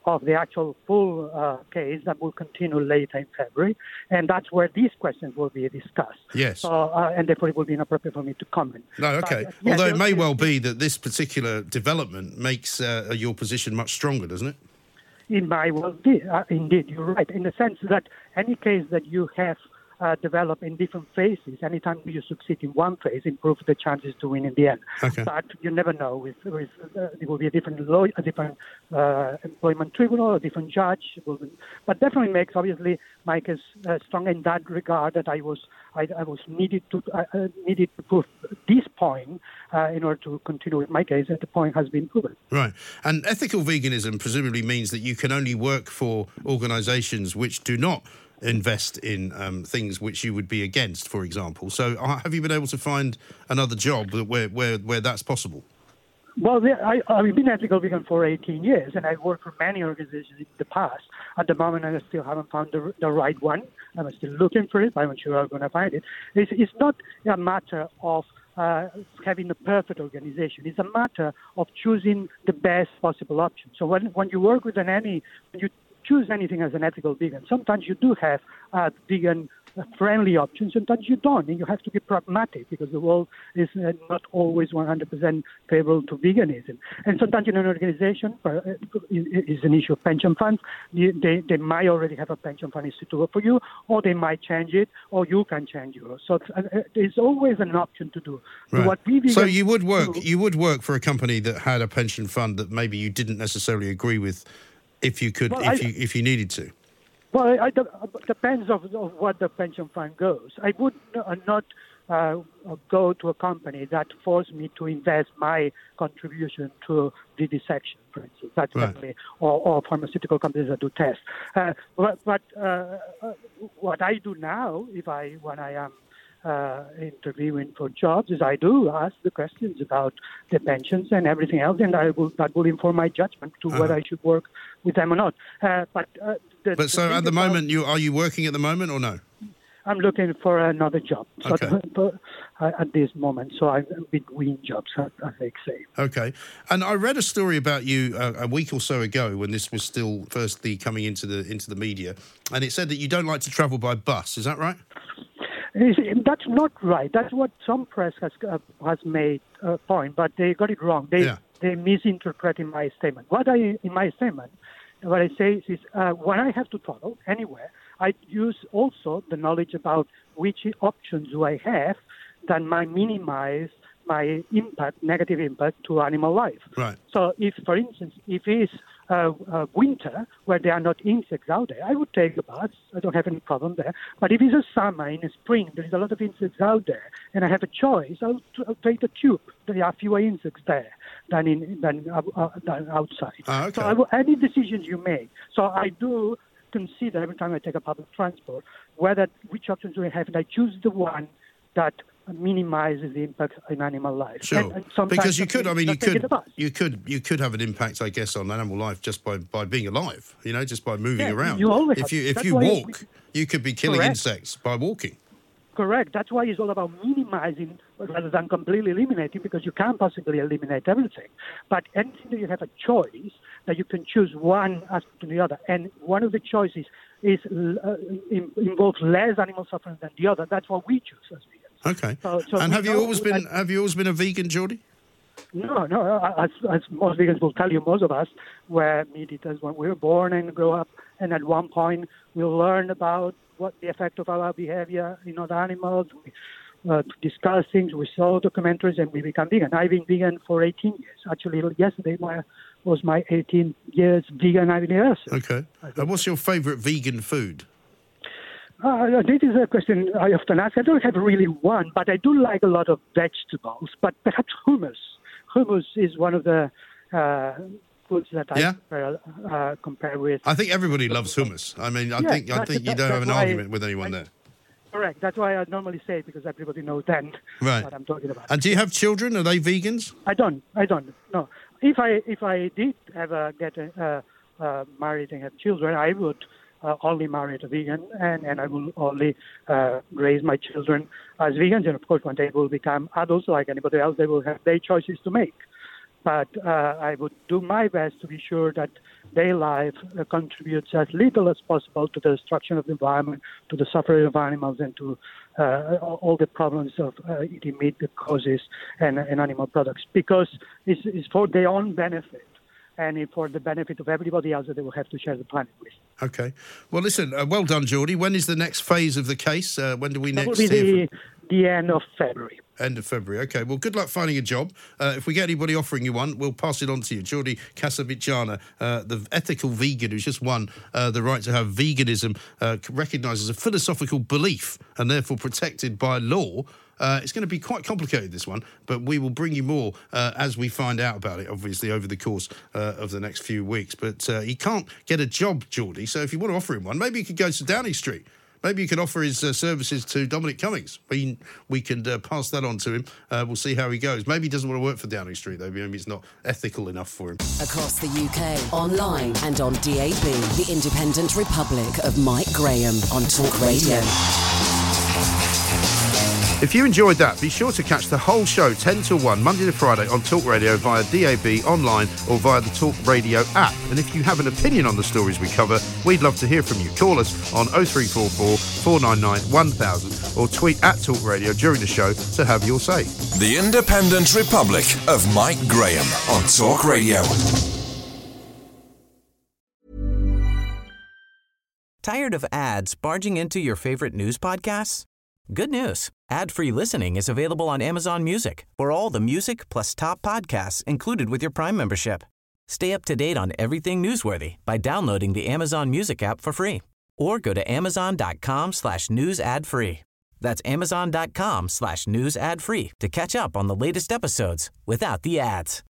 of the actual full case that will continue later in February, and that's where these questions will be discussed. Yes. So, and therefore it will be inappropriate for me to comment. No, okay. But, Although it may well be that this particular development makes your position much stronger, doesn't it? It might well be. Indeed, you're right, in the sense that any case that you have develop in different phases. Anytime you succeed in one phase, improves the chances to win in the end. Okay. But you never know. It will be a different law, a different employment tribunal, a different judge. But definitely makes obviously my case strong in that regard. That I was needed to prove this point in order to continue with my case. And the point has been proven. Right. And ethical veganism presumably means that you can only work for organisations which do not invest in things which you would be against, for example. So have you been able to find another job where that's possible? Well, I've been ethical vegan for 18 years, and I've worked for many organizations in the past. At the moment, I still haven't found the right one. I'm still looking for it, but I'm sure I'm going to find it. It's not a matter of having a perfect organization. It's a matter of choosing the best possible option. So when you work with when you choose anything as an ethical vegan, sometimes you do have vegan-friendly options, sometimes you don't, and you have to be pragmatic because the world is not always 100% favorable to veganism. And sometimes in an organization, it's an issue of pension funds. They might already have a pension fund institute for you, or they might change it, or you can change yours. So there's always an option to do. Right. So you would work for a company that had a pension fund that maybe you didn't necessarily agree with, if you could, if you needed to. Well, it depends of what the pension fund goes. I would not go to a company that forced me to invest my contribution to vivisection, for instance. That's definitely, or pharmaceutical companies that do tests. But what I do now, when I am interviewing for jobs, is I do ask the questions about the pensions and everything else, and that will inform my judgment to whether I should work with them or not. But at the moment, are you working at the moment or no? I'm looking for another job at this moment, so I'm between jobs, as they say. Okay. And I read a story about you a week or so ago when this was still firstly coming into the media, and it said that you don't like to travel by bus. Is that right? That's not right. That's what some press has made a point, but they got it wrong. They misinterpreted my statement. In my statement, what I say is when I have to travel anywhere, I use also the knowledge about which options do I have that might minimize my negative impact to animal life. Right. So if, for instance, if it's winter where there are not insects out there, I would take a bus. I don't have any problem there. But if it's a summer, in a spring, there is a lot of insects out there, and I have a choice, I'll take the tube. There are fewer insects there than outside. Okay. So any decisions you make. So I do consider every time I take a public transport which options do I have, and I choose the one that minimizes the impact on animal life. Sure. And because you could have an impact, I guess, on animal life just by being alive. Just by moving around. If you walk, you could be killing insects by walking. Correct. That's why it's all about minimizing rather than completely eliminating, because you can't possibly eliminate everything. But anything that you have a choice, that you can choose one aspect to the other, and one of the choices involves less animal suffering than the other. That's what we choose as vegans. Okay. So and have you always been a vegan, Geordie? No. As most vegans will tell you, most of us were meat eaters when we were born and grew up, and at one point we learn about what the effect of our behavior in other animals. To discuss things, we saw documentaries, and we became vegan. I've been vegan for 18 years. Actually, yesterday was my 18 years vegan anniversary. Okay. And what's your favourite vegan food? This is a question I often ask. I don't have really one, but I do like a lot of vegetables, but perhaps hummus. Hummus is one of the foods that I compare with. I think everybody loves hummus. I mean, I think you don't have an argument with anyone there. Correct. That's why I normally say it, because everybody knows then what I'm talking about. And do you have children? Are they vegans? I don't. No. If I did get married and have children, I would only marry a vegan, and I will only raise my children as vegans. And of course, when they will become adults like anybody else, they will have their choices to make. but I would do my best to be sure that their life contributes as little as possible to the destruction of the environment, to the suffering of animals, and to all the problems of eating meat that causes and animal products, because it's for their own benefit and for the benefit of everybody else that they will have to share the planet with. Okay. Well, listen, well done, Geordie. When is the next phase of the case? When do we next That will hear be the end of February. End of February. Okay, well, good luck finding a job. If we get anybody offering you one, we'll pass it on to you. Geordie Casaviciana, the ethical vegan who's just won the right to have veganism recognised as a philosophical belief and therefore protected by law. It's going to be quite complicated, this one, but we will bring you more as we find out about it, obviously, over the course of the next few weeks. But he can't get a job, Geordie, so if you want to offer him one, maybe he could go to Downing Street. Maybe you could offer his services to Dominic Cummings. We can pass that on to him. We'll see how he goes. Maybe he doesn't want to work for Downing Street, though. Maybe it's not ethical enough for him. Across the UK, online and on DAB, the Independent Republic of Mike Graham on Talk Radio. If you enjoyed that, be sure to catch the whole show 10 till 1, Monday to Friday on Talk Radio via DAB, online or via the Talk Radio app. And if you have an opinion on the stories we cover, we'd love to hear from you. Call us on 0344 499 1000 or tweet at Talk Radio during the show to have your say. The Independent Republic of Mike Graham on Talk Radio. Tired of ads barging into your favorite news podcasts? Good news. Ad-free listening is available on Amazon Music for all the music plus top podcasts included with your Prime membership. Stay up to date on everything newsworthy by downloading the Amazon Music app for free or go to amazon.com/news ad free. That's amazon.com/news ad free to catch up on the latest episodes without the ads.